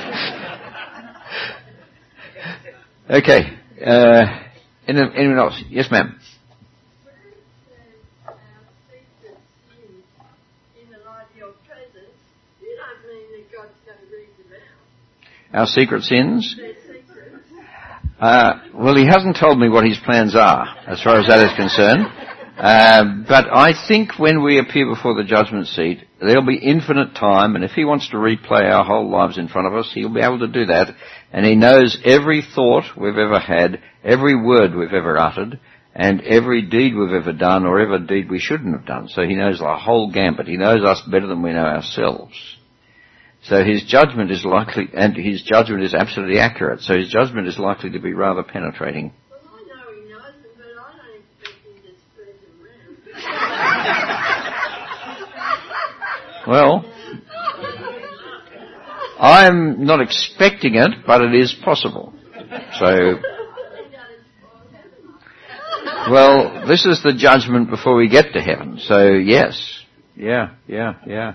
Okay. Uh, anyone else? Yes, ma'am. Our secret sins? Uh, well, he hasn't told me what his plans are, as far as that is concerned. Uh, but I think when we appear before the judgment seat, there'll be infinite time, and if he wants to replay our whole lives in front of us, he'll be able to do that. And he knows every thought we've ever had, every word we've ever uttered, and every deed we've ever done, or every deed we shouldn't have done. So he knows the whole gambit. He knows us better than we know ourselves. So his judgment is likely, and his judgment is absolutely accurate, so his judgment is likely to be rather penetrating. Well, I know he knows them, but I don't expect him to spread them around. Well, I'm not expecting it, but it is possible. So, well, this is the judgment before we get to heaven. So, yes. Yeah, yeah, yeah.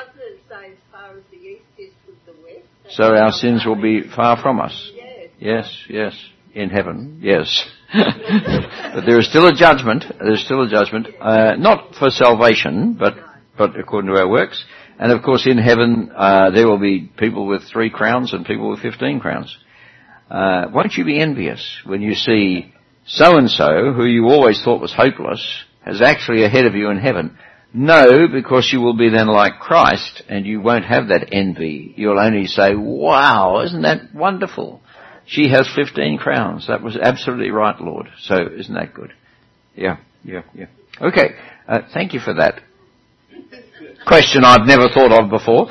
So our sins will be far from us. Yes, yes. In heaven, yes. But there is still a judgment. There is still a judgment. Uh, not for salvation, but, but according to our works. And of course in heaven, uh, there will be people with three crowns and people with fifteen crowns. Uh, won't you be envious when you see so-and-so, who you always thought was hopeless, is actually ahead of you in heaven? No, because you will be then like Christ, and you won't have that envy. You'll only say, wow, isn't that wonderful? She has fifteen crowns. That was absolutely right, Lord. So isn't that good? Yeah, yeah, yeah. Okay, uh, thank you for that question I've never thought of before.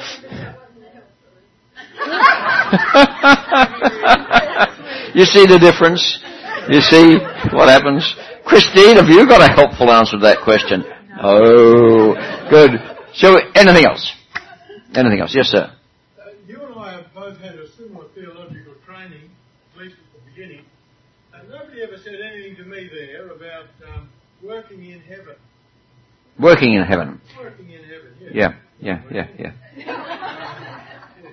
You see the difference? You see what happens? Christine, have you got a helpful answer to that question? Oh, good. So, anything else? Anything else? Yes, sir. Uh, you and I have both had a similar theological training, at least at the beginning, and nobody ever said anything to me there about um, working in heaven. Working in heaven. Working in heaven, yes. Yeah, yeah, yeah, yeah.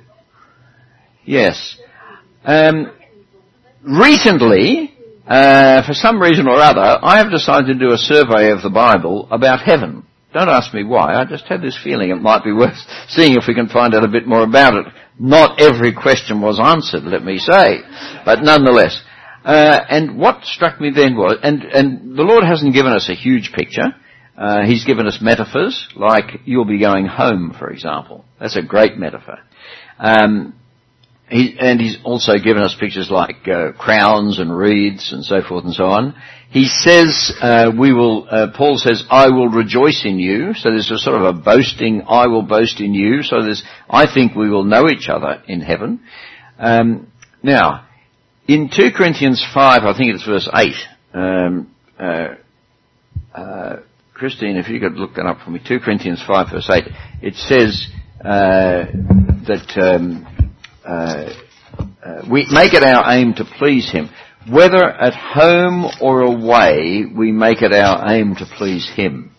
Yes. Um, recently, uh, for some reason or other, I have decided to do a survey of the Bible about heaven. Don't ask me why. I just had this feeling it might be worth seeing if we can find out a bit more about it. Not every question was answered, let me say, but nonetheless. Uh, and what struck me then was, and, and the Lord hasn't given us a huge picture. Uh, he's given us metaphors, like you'll be going home, for example. That's a great metaphor. Um, he, and he's also given us pictures like uh, crowns and wreaths and so forth and so on. He says, uh, we will, uh, Paul says, I will rejoice in you. So there's a sort of a boasting, I will boast in you. So there's, I think we will know each other in heaven. Um, now, in two Corinthians five, I think it's verse eight, um, uh, uh, Christine, if you could look that up for me, two Corinthians five verse eight, it says, uh, that, um, uh, uh, we make it our aim to please him. Whether at home or away, we make it our aim to please him.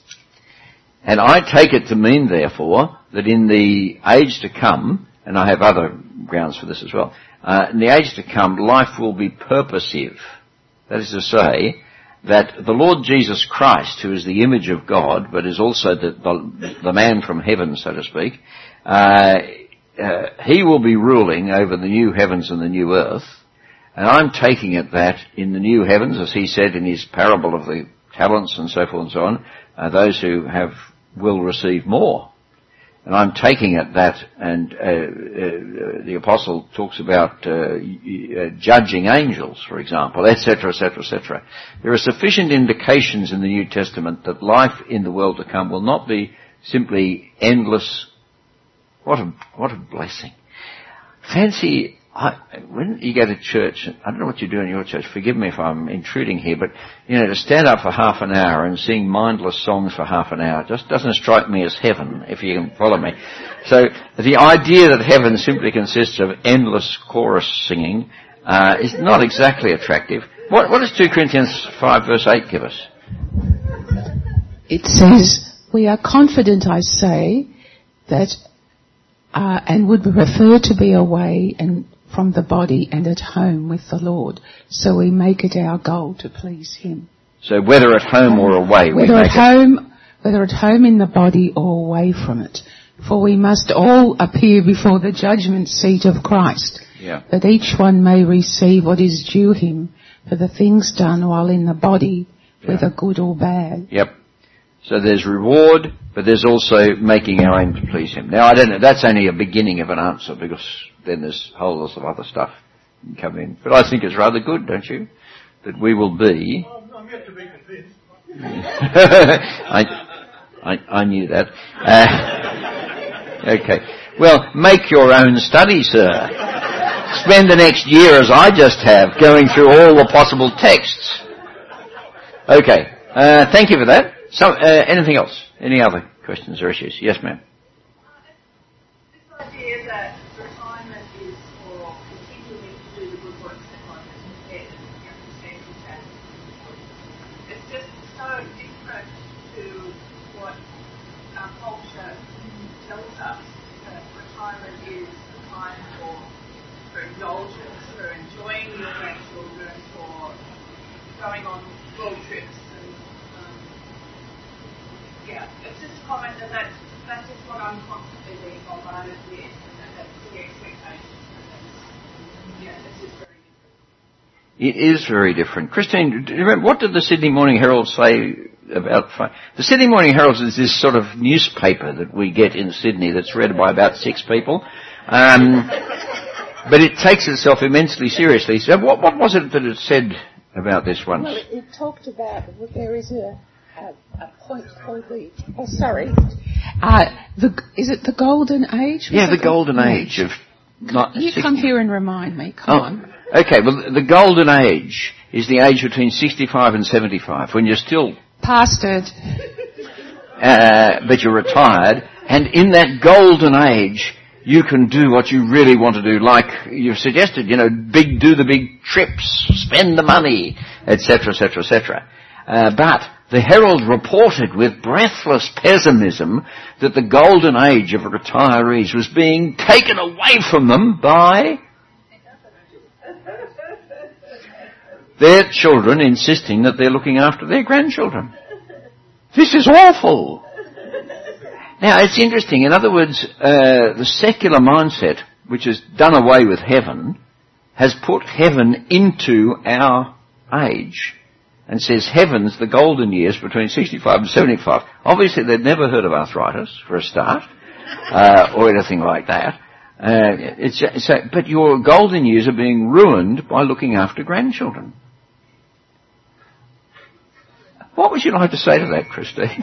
And I take it to mean, therefore, that in the age to come, and I have other grounds for this as well, uh, in the age to come, life will be purposive. That is to say, that the Lord Jesus Christ, who is the image of God, but is also the, the, the man from heaven, so to speak, uh, uh, he will be ruling over the new heavens and the new earth. And I'm taking it that in the new heavens, as he said in his parable of the talents and so forth and so on, uh, those who have will receive more. And I'm taking it that, and uh, uh, the apostle talks about uh, uh, judging angels, for example, et cetera, et cetera, et cetera. There are sufficient indications in the New Testament that life in the world to come will not be simply endless. What a what a blessing! Fancy. I, when you go to church, I don't know what you do in your church, forgive me if I'm intruding here, but, you know, to stand up for half an hour and sing mindless songs for half an hour just doesn't strike me as heaven, if you can follow me. So the idea that heaven simply consists of endless chorus singing uh, is not exactly attractive. What, what does two Corinthians five verse eight give us? It says, we are confident, I say, that, uh, and would prefer to be away and from the body and at home with the Lord. So we make it our goal to please him. So whether at home or away, we whether make at home, whether at home in the body or away from it. For we must all appear before the judgment seat of Christ, yeah. that each one may receive what is due him for the things done while in the body, Yeah. whether good or bad. Yep. So there's reward, but there's also making our aim to please him. Now, I don't know, that's only a beginning of an answer, because then there's a whole lot of other stuff can come in. But I think it's rather good, don't you? That we will be... Well, I'm yet to be convinced. I, I, I knew that. Uh, okay. Well, make your own study, sir. Spend the next year, as I just have, going through all the possible texts. Okay. Uh, thank you for that. So, uh, anything else? Any other questions or issues? Yes, ma'am. This idea that retirement is for continuing to do the good works that God has prepared and your circumstances have. It's just so different to what our culture tells us, that retirement is a time for, for indulgence, for enjoying your grandchildren, for going on road trips. Yeah, it's just a comment that that's, that's just what I'm constantly being bombarded with, and that's the expectations. And that's, yeah, it's just very different. It is very different. Christine, do you remember, what did the Sydney Morning Herald say about... The Sydney Morning Herald is this sort of newspaper that we get in Sydney that's read by about six people. Um, but it takes itself immensely seriously. So what, what was it that it said about this once? Well, it, it talked about, well, there is a... A, a point called the, oh sorry, uh, the, is it the golden age? Yeah, the it golden age of... Not you sixty come here and remind me, come oh, on. Okay, well, the golden age is the age between sixty-five and seventy-five, when you're still... Past it. Uh, but you're retired, and in that golden age, you can do what you really want to do, like you've suggested, you know, big, do the big trips, spend the money, et cetera, et cetera, et cetera. Uh, but the Herald reported with breathless pessimism that the golden age of retirees was being taken away from them by their children insisting that they're looking after their grandchildren. This is awful. Now, it's interesting. In other words, uh, the secular mindset, which has done away with heaven, has put heaven into our age and says heaven's the golden years between sixty-five and seventy-five. Obviously, they'd never heard of arthritis, for a start, uh, or anything like that. Uh, it's, it's a, but your golden years are being ruined by looking after grandchildren. What would you like to say to that, Christine?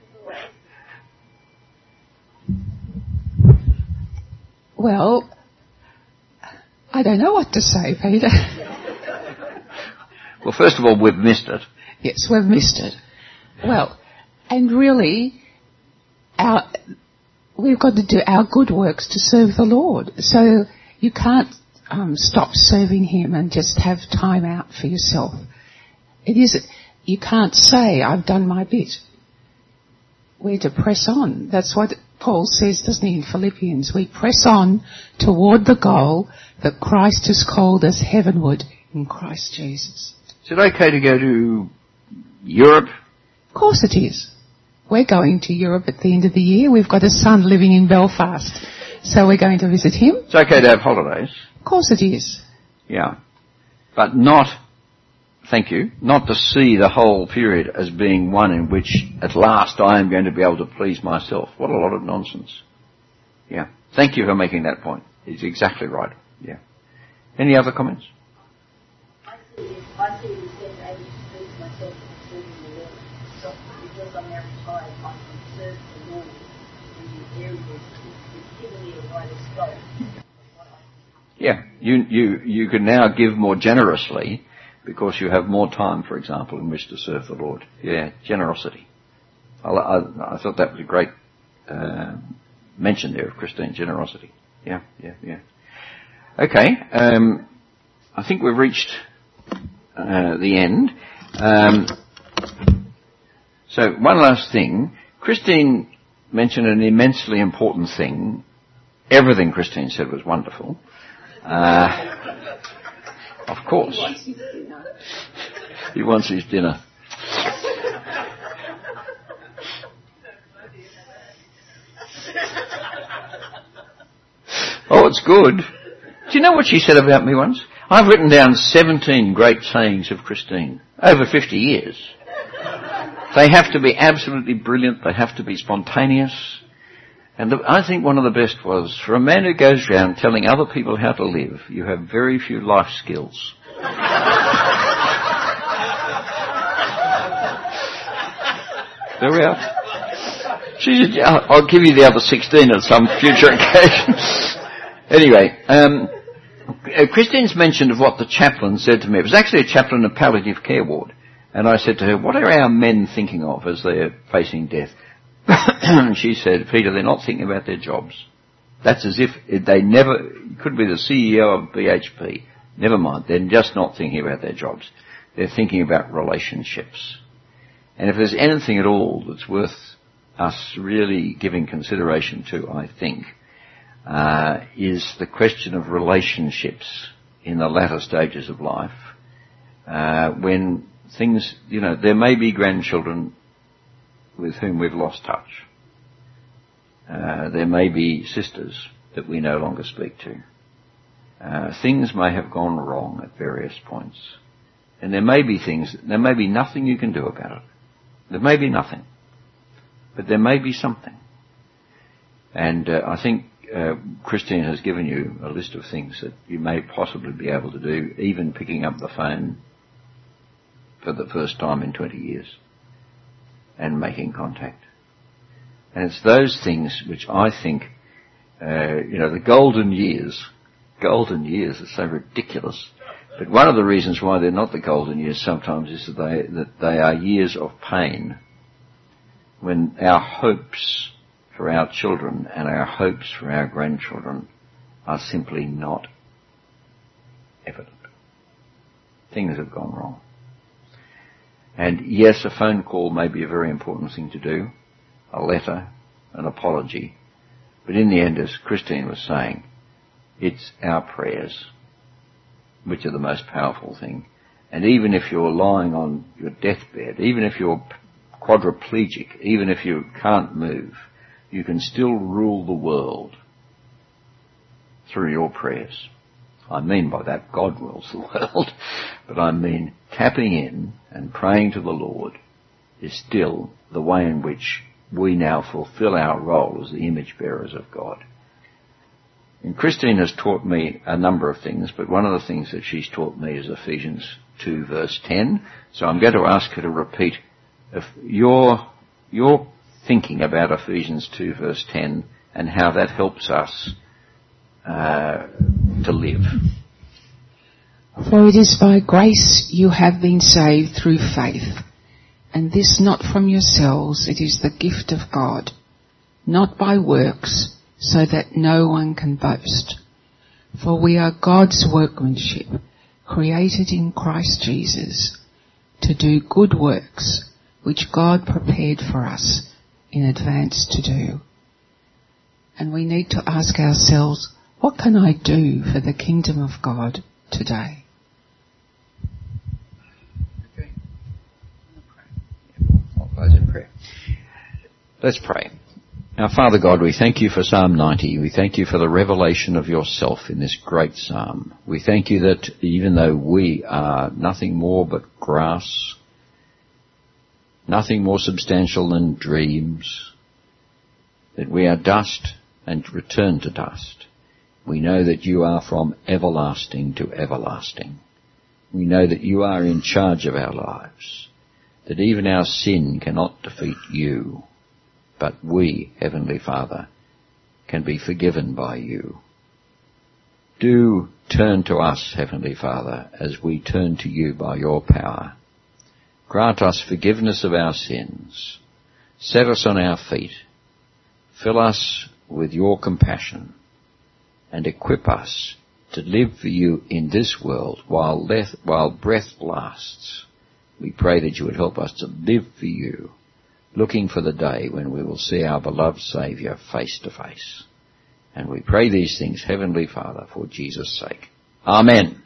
Well, I don't know what to say, Peter. Well, first of all, we've missed it. Yes, we've missed it. Well, and really, our, we've got to do our good works to serve the Lord. So you can't um, stop serving Him and just have time out for yourself. It is, you can't say, I've done my bit. We're to press on. That's what Paul says, doesn't he, in Philippians? We press on toward the goal that Christ has called us heavenward in Christ Jesus. Is it okay to go to Europe? Of course it is. We're going to Europe at the end of the year. We've got a son living in Belfast, so we're going to visit him. It's okay to have holidays. Of course it is. Yeah. But not, thank you, not to see the whole period as being one in which at last I am going to be able to please myself. What a lot of nonsense. Yeah. Thank you for making that point. It's exactly right. Yeah. Any other comments? I see the same age to please myself and serving the Lord. So because I'm now retired, I can serve the Lord in the areas He's given me a wider scope. Yeah, you, you, you can now give more generously because you have more time, for example, in which to serve the Lord. Yeah, generosity. I, I, I thought that was a great uh, mention there of Christine, generosity. Yeah, yeah, yeah. Okay, um, I think we've reached uh, the end. Um, so one last thing. Christine mentioned an immensely important thing. Everything Christine said was wonderful. Uh, of course. He wants his dinner. He wants his dinner. Oh, it's good. Do you know what she said about me once? I've written down seventeen great sayings of Christine over fifty years. They have to be absolutely brilliant. They have to be spontaneous. And the, I think one of the best was, for a man who goes around telling other people how to live, you have very few life skills. There we are. She said, yeah, I'll give you the other sixteen at some future occasion. Anyway, um, Christine's mentioned of what the chaplain said to me. It was actually a chaplain in a palliative care ward. And I said to her, what are our men thinking of as they're facing death? And she said, Peter, they're not thinking about their jobs. That's as if they never, could be the C E O of B H P. Never mind, they're just not thinking about their jobs. They're thinking about relationships. And if there's anything at all that's worth us really giving consideration to, I think, uh, is the question of relationships in the latter stages of life, uh, when things, you know, there may be grandchildren with whom we've lost touch. Uh, there may be sisters that we no longer speak to. Uh, things may have gone wrong at various points. And there may be things, there may be nothing you can do about it. There may be nothing. But there may be something. And uh, I think uh, Christine has given you a list of things that you may possibly be able to do, even picking up the phone for the first time in twenty years and making contact. And it's those things which I think, uh, you know, the golden years, golden years are so ridiculous. But one of the reasons why they're not the golden years sometimes is that they, that they are years of pain, when our hopes for our children and our hopes for our grandchildren are simply not evident. Things have gone wrong. And yes, a phone call may be a very important thing to do, a letter, an apology. But in the end, as Christine was saying, it's our prayers which are the most powerful thing. And even if you're lying on your deathbed, even if you're quadriplegic, even if you can't move, you can still rule the world through your prayers. I mean by that, God rules the world, but I mean tapping in and praying to the Lord is still the way in which we now fulfill our role as the image bearers of God. And Christine has taught me a number of things, but one of the things that she's taught me is Ephesians two verse ten. So I'm going to ask her to repeat if your, your thinking about Ephesians two verse ten and how that helps us uh, to live. For it is by grace you have been saved through faith, and this not from yourselves, it is the gift of God, not by works, so that no one can boast. For we are God's workmanship, created in Christ Jesus, to do good works, which God prepared for us in advance to do. And we need to ask ourselves, what can I do for the kingdom of God today? Okay. I'll close in prayer. Let's pray. Our Father God, we thank you for Psalm ninety. We thank you for the revelation of yourself in this great psalm. We thank you that even though we are nothing more but grass, nothing more substantial than dreams, that we are dust and return to dust. We know that you are from everlasting to everlasting. We know that you are in charge of our lives, that even our sin cannot defeat you. But we, Heavenly Father, can be forgiven by you. Do turn to us, Heavenly Father, as we turn to you by your power. Grant us forgiveness of our sins. Set us on our feet. Fill us with your compassion and equip us to live for you in this world while, death, while breath lasts. We pray that you would help us to live for you, looking for the day when we will see our beloved Saviour face to face. And we pray these things, Heavenly Father, for Jesus' sake. Amen.